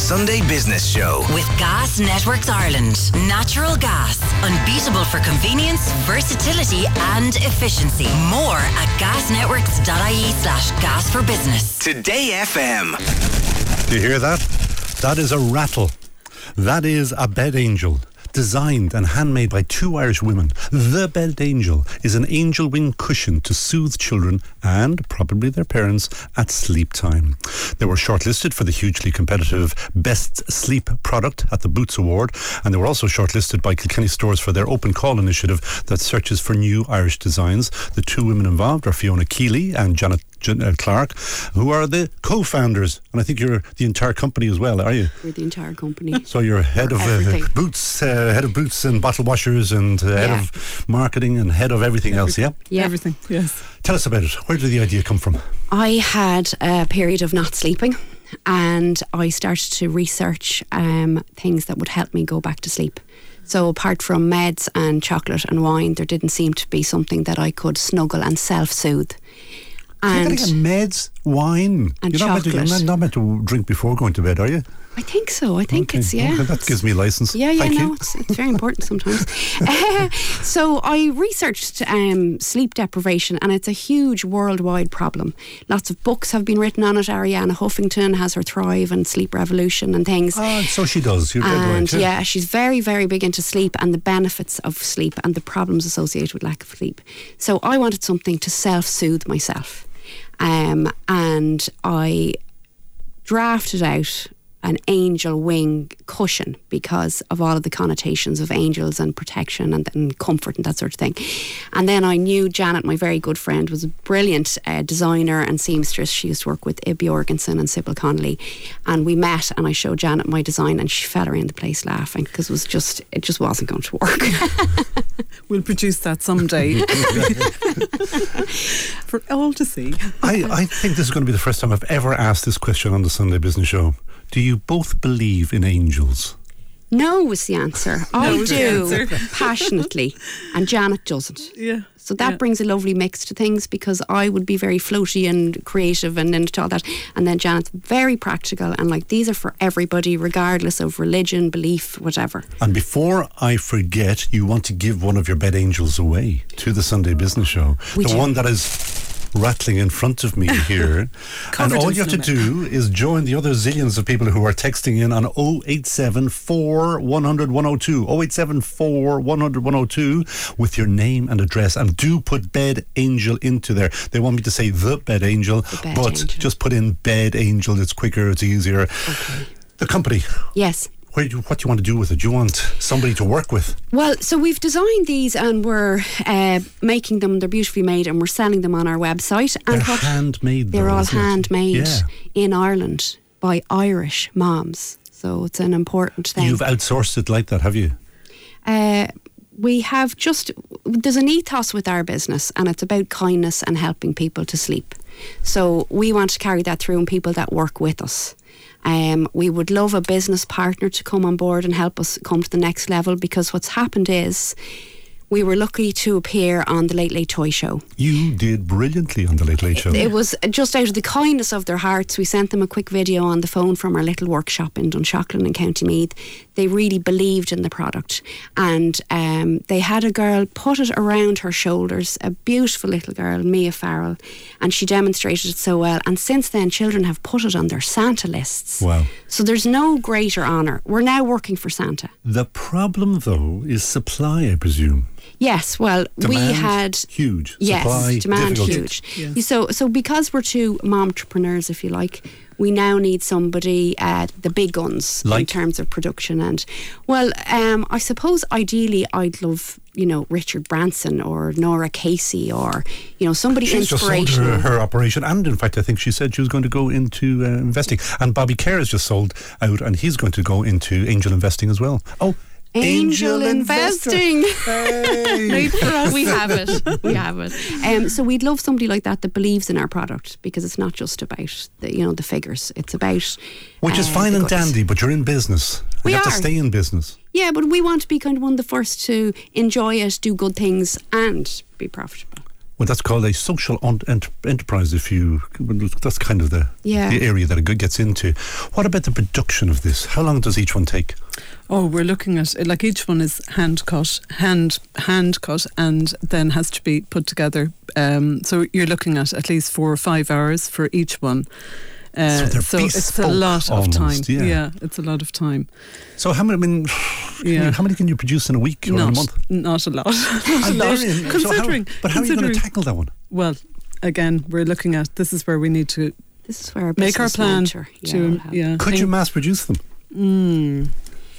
Sunday Business Show. With Gas Networks Ireland. Natural gas. Unbeatable for convenience, versatility and efficiency. More at gasnetworks.ie/gas for business. Today FM. Do you hear that? That is a rattle. That is a bed angel. Designed and handmade by two Irish women. The Bed Angel is an angel wing cushion to soothe children and probably their parents at sleep time. They were shortlisted for the hugely competitive Best Sleep Product at the Boots Award, and they were also shortlisted by Kilkenny Stores for their Open Call initiative that searches for new Irish designs. The two women involved are Fiona Keeley and Janet Clark, who are the co-founders, and I think you're the entire company as well, are you? We're the entire company. So you're head of Boots, head of Boots and bottle washers, and head of marketing, and head of everything else. Yeah, everything. Yes. Tell us about it. Where did the idea come from? I had a period of not sleeping, and I started to research things that would help me go back to sleep. So apart from meds and chocolate and wine, there didn't seem to be something that I could snuggle and self-soothe. And meds, wine, and you're chocolate. You're not meant to drink before going to bed, are you? I think so. I think it's, yeah. That gives me a licence. Thank you. It's very important sometimes. So I researched sleep deprivation, and it's a huge worldwide problem. Lots of books have been written on it. Arianna Huffington has her Thrive and Sleep Revolution and things. Oh, so she does. You're right. Yeah, she's very, very big into sleep and the benefits of sleep and the problems associated with lack of sleep. So I wanted something to self-soothe myself. And I drafted out an angel wing cushion because of all of the connotations of angels and protection and comfort and that sort of thing. And then I knew Janet, my very good friend, was a brilliant designer and seamstress. She used to work with Ibby Jorgensen and Sybil Connolly, and we met and I showed Janet my design and she fell around the place laughing because it just wasn't going to work. We'll produce that someday for all to see. I think this is going to be the first time I've ever asked this question on the Sunday Business Show. Do you both believe in angels? No was the answer. I do, passionately, and Janet doesn't. Yeah. So that brings a lovely mix to things because I would be very floaty and creative and into all that, and then Janet's very practical and like these are for everybody regardless of religion, belief, whatever. And before I forget, you want to give one of your bed angels away to the Sunday Business Show. One that is rattling in front of me here. And all you have to do is join the other zillions of people who are texting in on 0874 100 102 0874 100 102 with your name and address, and do put Bed Angel into there. They want me to say the Bed Angel, just put in Bed Angel. It's quicker, it's easier. Okay. The company. Yes. What do you want to do with it? Do you want somebody to work with? Well, so we've designed these and we're making them. They're beautifully made and we're selling them on our website. And they're handmade. They're all handmade in Ireland by Irish moms. So it's an important thing. You've outsourced it like that, have you? We have there's an ethos with our business and it's about kindness and helping people to sleep. So we want to carry that through in people that work with us. We would love a business partner to come on board and help us come to the next level, because what's happened is we were lucky to appear on the Late Late Toy Show. You did brilliantly on the Late Late Show. It was just out of the kindness of their hearts. We sent them a quick video on the phone from our little workshop in Dunshaughlin in County Meath. They really believed in the product, and they had a girl put it around her shoulders, a beautiful little girl, Mia Farrell, and she demonstrated it so well. And since then, children have put it on their Santa lists. Wow. So there's no greater honour. We're now working for Santa. The problem, though, is supply, I presume. Yes, well, demand, we had huge. Yes, supply, demand difficult. Huge. Yes. So because we're two momtrepreneurs, if you like, we now need somebody the big guns in terms of production. And well, I suppose ideally I'd love Richard Branson or Nora Casey or somebody inspirational. She's just sold her operation, and in fact I think she said she was going to go into investing. And Bobby Kerr has just sold out, and he's going to go into angel investing as well. Angel investing. Hey. We have it. So we'd love somebody like that believes in our product, because it's not just about the figures. It's about which is fine and dandy, but you're in business. You have to stay in business. Yeah, but we want to be kind of one of the first to enjoy it, do good things, and be profitable. Well, that's called a social enterprise. That's kind of the area that it gets into. What about the production of this? How long does each one take? Oh, we're looking at, like, each one is hand cut, and then has to be put together. So you're looking at least 4 or 5 hours for each one. So it's a lot of time. Yeah, it's a lot of time. So how many can you produce in a week or in a month? Not a lot. Not a lot. Considering. But how are you going to tackle that one? Well, again, we're looking at, this is where we need to make our plan. Could you mass produce them?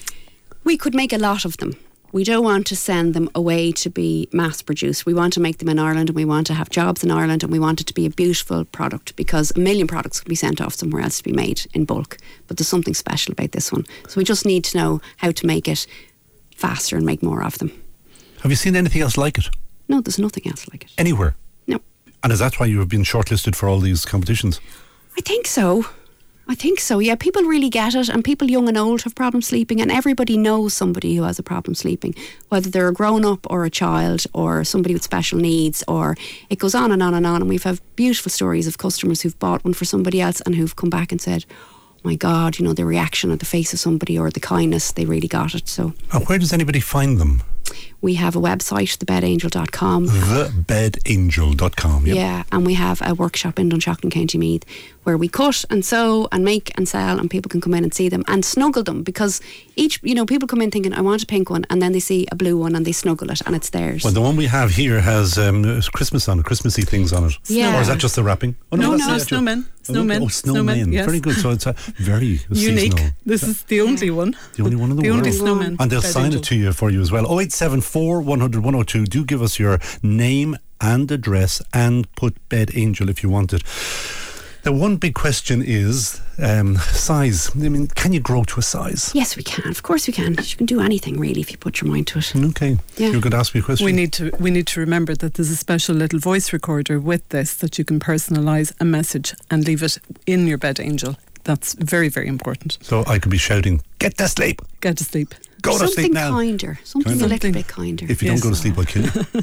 We could make a lot of them. We don't want to send them away to be mass produced. We want to make them in Ireland, and we want to have jobs in Ireland, and we want it to be a beautiful product, because 1 million products can be sent off somewhere else to be made in bulk. But there's something special about this one. So we just need to know how to make it faster and make more of them. Have you seen anything else like it? No, there's nothing else like it. Anywhere? No. And is that why you have been shortlisted for all these competitions? I think so. Yeah. People really get it, and people young and old have problems sleeping, and everybody knows somebody who has a problem sleeping, whether they're a grown-up or a child or somebody with special needs, or it goes on and on and on. And we've had beautiful stories of customers who've bought one for somebody else and who've come back and said, oh my God, the reaction on the face of somebody, or the kindness, they really got it. So, and where does anybody find them? We have a website, thebedangel.com. Thebedangel.com, yep. Yeah, and we have a workshop in Dunshaughlin, County Meath, where we cut and sew and make and sell, and people can come in and see them and snuggle them, because people come in thinking, I want a pink one, and then they see a blue one and they snuggle it and it's theirs. Well, the one we have here has Christmas on it, Christmassy things on it. Yeah. Or is that just the wrapping? Oh, no, snowmen. Snowmen. Yes. Very good. So it's very unique. Seasonal. This is the only one. The only one in the world. The only snowman. And they'll sign it for you as well. 0874 100 102. Do give us your name and address, and put Bed Angel if you want it. The one big question is size. I mean, can you grow to a size? Yes, we can. Of course we can. You can do anything really if you put your mind to it. Okay. Yeah. You're going to ask me a question? We need to remember that there's a special little voice recorder with this that you can personalise a message and leave it in your Bed Angel. That's very, very important. So I could be shouting, get to sleep. Get to sleep. Go to sleep now. Something a little bit kinder. If you don't go to sleep, I'll kill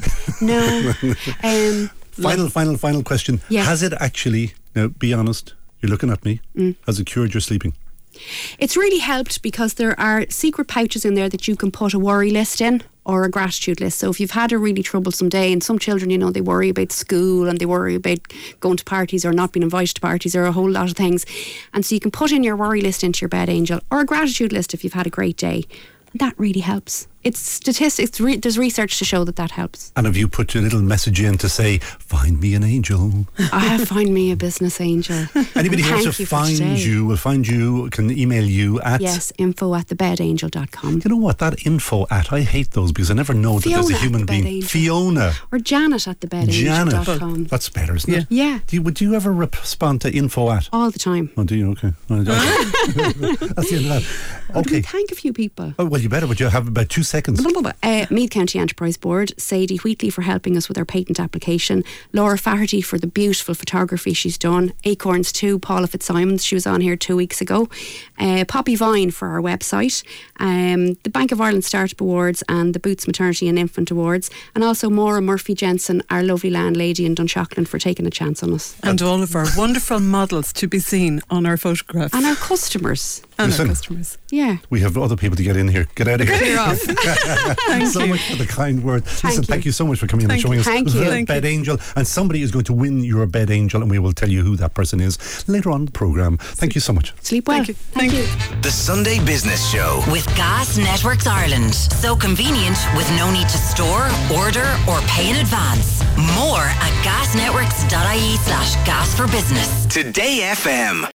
you. No. Final question. Yeah. Has it actually, now be honest, you're looking at me, has it cured your sleeping? It's really helped, because there are secret pouches in there that you can put a worry list in, or a gratitude list. So if you've had a really troublesome day, and some children, they worry about school, and they worry about going to parties or not being invited to parties, or a whole lot of things. And so you can put in your worry list into your Bed Angel, or a gratitude list if you've had a great day. And that really helps. It's statistics, there's research to show that helps. And have you put your little message in to say, find me an angel? I have find me a business angel. Anybody who wants to find you will find you, can email you at... Yes, info@thebedangel.com. You know what, that info at, I hate those, because I never know that there's a human being. Fiona. Or Janet@thebedangel.com. That's better, isn't it? Yeah. Would you ever respond to info at? All the time. Oh, do you? Okay. That's the end of that. Okay. Thank a few people. Oh, well, you better, but you have about 2 seconds. Meath County Enterprise Board, Sadie Wheatley for helping us with our patent application, Laura Faherty for the beautiful photography she's done, Acorns 2, Paula Fitzsimons, she was on here 2 weeks ago, Poppy Vine for our website, the Bank of Ireland Startup Awards, and the Boots Maternity and Infant Awards, and also Maura Murphy Jensen, our lovely landlady in Dunshaughlin, for taking a chance on us. And all of our wonderful models to be seen on our photographs. And our customers. Our customers. Yeah. We have other people to get in here. Get out of here. Get off. Thanks so much for the kind word. Thank you so much for coming in and showing us the Bed Angel. And somebody is going to win your Bed Angel, and we will tell you who that person is later on in the programme. Thank you so much. Sleep well. Thank you. The Sunday Business Show. With Gas Networks Ireland. So convenient, with no need to store, order or pay in advance. More at gasnetworks.ie/gas for business. Today FM.